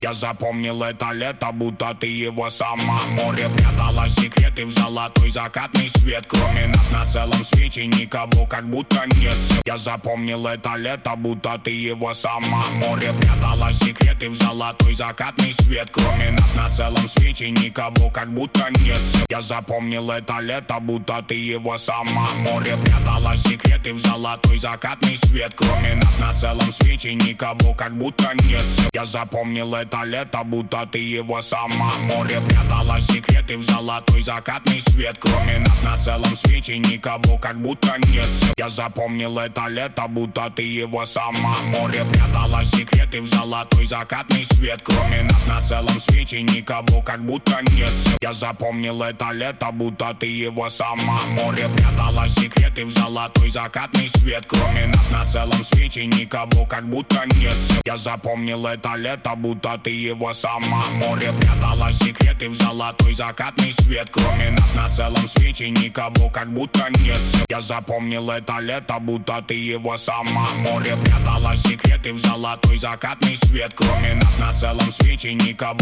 Я запомнил это лето, будто ты его сама. Море прятало секреты в золотой закатный свет. Кроме нас на целом свете никого как будто нет. Я запомнил это лето, будто ты его сама. Море прятало секреты в золотой закатный свет. Кроме нас на целом свете никого как будто нет. Я запомнил это лето, будто ты его сама. Море прятало секреты в золотой закатный свет. Кроме нас на целом свете никого как будто нет. Я запомнил это лето, будто ты его сама. Море прятало секреты в золотой закатный свет. Кроме нас на целом свете никого как будто нет. Я запомнил это лето, будто ты его сама. Море прятало секреты в золотой закатный свет. Кроме нас на целом свете никого как будто нет. Я запомнил это лето, будто ты его сама. Море прятало секреты в золотой закатный свет. Кроме нас на целом свете никого как будто нет. Я запомнил это лето, будто ты его сама. Море прятало секреты в золотой закатный свет. Кроме нас на целом свете никого как будто нет. Я запомнил это лето, будто ты его сама. Море прятало секреты в золотой закатный свет. Кроме нас на целом свете никого